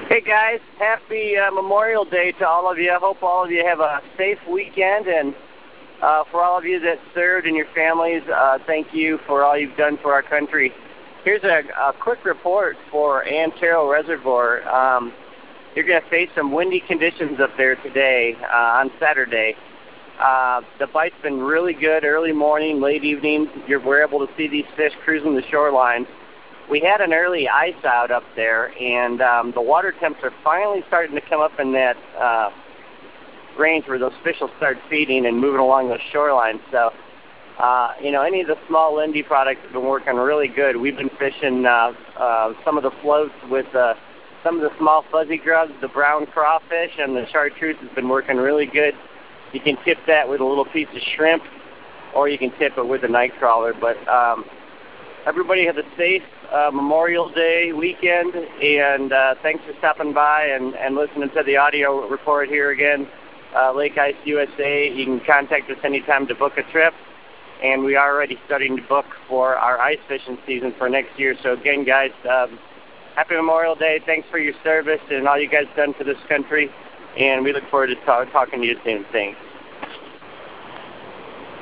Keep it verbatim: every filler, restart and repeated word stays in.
Hey guys, happy uh, Memorial Day to all of you. I hope all of you have a safe weekend, and uh, for all of you that served and your families, uh, thank you for all you've done for our country. Here's a, a quick report for Antero Reservoir. Um, you're going to face some windy conditions up there today uh, on Saturday. Uh, the bite's been really good early morning, late evening. You're, we're able to see these fish cruising the shoreline. We had an early ice out up there, and um, the water temps are finally starting to come up in that uh, range where those fish will start feeding and moving along those shorelines. So, uh, you know, any of the small Lindy products have been working really good. We've been fishing uh, uh, some of the floats with uh, some of the small fuzzy grubs, the brown crawfish, and the chartreuse has been working really good. You can tip that with a little piece of shrimp, or you can tip it with a night crawler. But um, everybody have a safe uh, Memorial Day weekend, and uh, thanks for stopping by and, and listening to the audio report here again. Uh, Lake Ice U S A, you can contact us anytime to book a trip, and we are already starting to book for our ice fishing season for next year. So again, guys, um, happy Memorial Day. Thanks for your service and all you guys done for this country, and we look forward to talk, talking to you soon. Thanks.